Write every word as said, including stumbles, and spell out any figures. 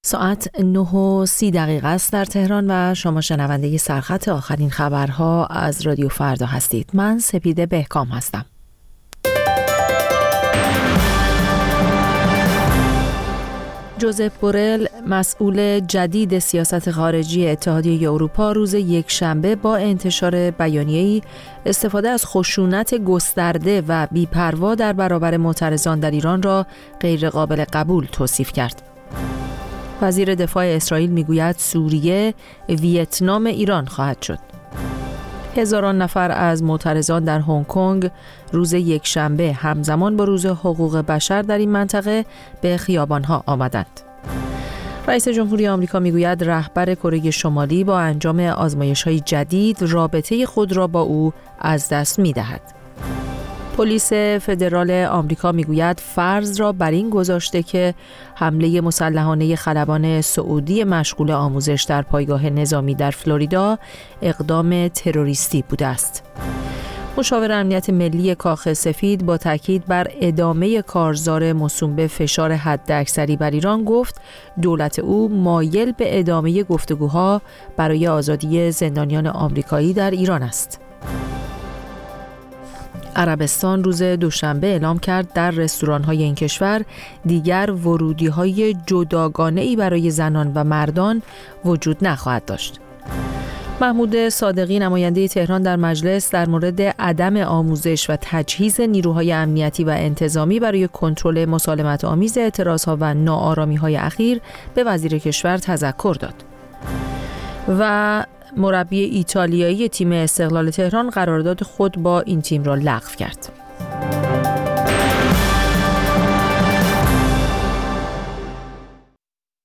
ساعت نه و سی دقیقه است در تهران و شما شنونده سرخط آخرین خبرها از رادیو فردا هستید. من سپیده بهکام هستم. جوزپ بورل، مسئول جدید سیاست خارجی اتحادیه اروپا، روز یکشنبه با انتشار بیانیه‌ای استفاده از خشونت گسترده و بی‌پروا در برابر معترضان در ایران را غیرقابل قبول توصیف کرد. وزیر دفاع اسرائیل میگوید سوریه ویتنام ایران خواهد شد. هزاران نفر از معترضان در هنگ کنگ روز یکشنبه همزمان با روز حقوق بشر در این منطقه به خیابان‌ها آمدند. رئیس جمهوری آمریکا میگوید رهبر کره شمالی با انجام آزمایش‌های جدید رابطه خود را با او از دست می‌دهد. پلیس فدرال آمریکا میگوید فرض را بر این گذاشته که حمله مسلحانه خلبان سعودی مشغول آموزش در پایگاه نظامی در فلوریدا اقدام تروریستی بوده است. مشاور امنیت ملی کاخ سفید با تاکید بر ادامه کارزار موسوم به فشار حداکثری بر ایران گفت دولت او مایل به ادامه گفتگوها برای آزادی زندانیان آمریکایی در ایران است. عربستان روز دوشنبه اعلام کرد در رستوران‌های این کشور دیگر ورودی‌های جداگانه‌ای برای زنان و مردان وجود نخواهد داشت. محمود صادقی، نماینده تهران در مجلس، در مورد عدم آموزش و تجهیز نیروهای امنیتی و انتظامی برای کنترل مسالمت‌آمیز اعتراض‌ها و ناآرامی‌های اخیر به وزیر کشور تذکر داد. و مربی ایتالیایی تیم استقلال تهران قرارداد خود با این تیم را لغو کرد.